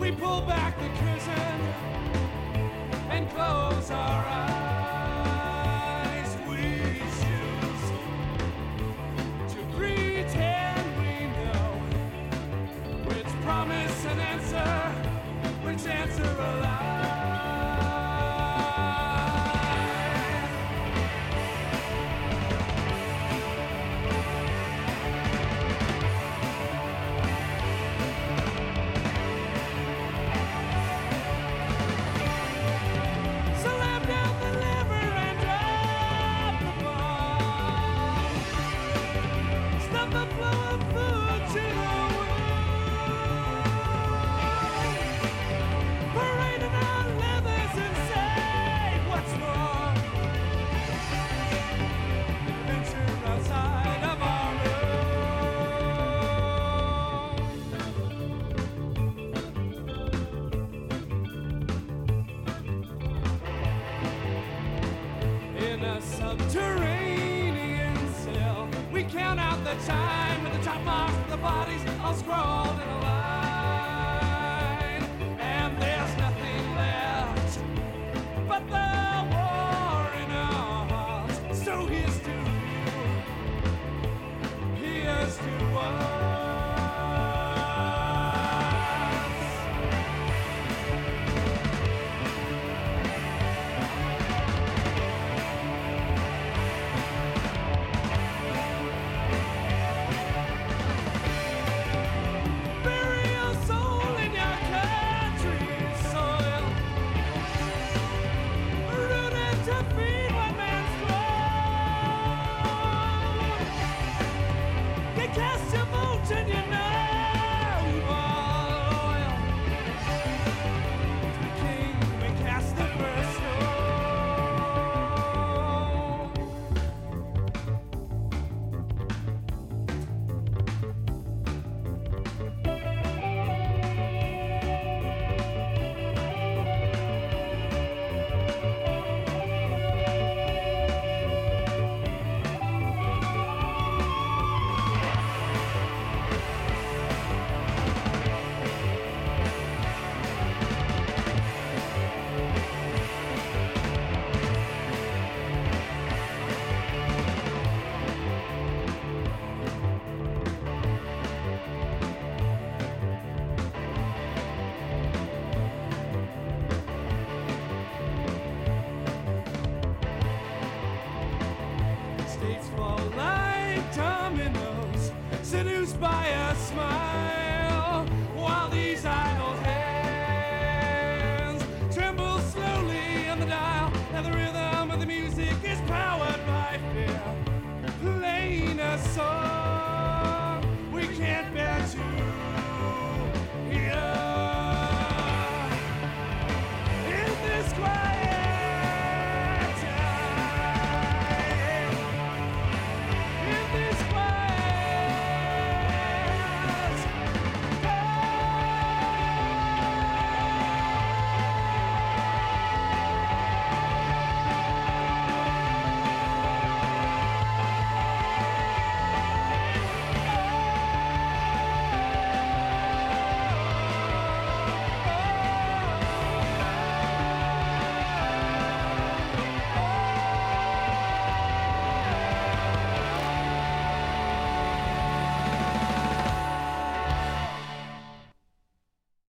we pull back the curtain and close our eyes. We choose to pretend we know which promise and answer, which answer a lie. Slam down the liver and drop the bomb. Stop the flow of food to the world. Parading our livers and say what's wrong. Venture outside of our in a subterranean cell, we count out the time with the chop marks of the bodies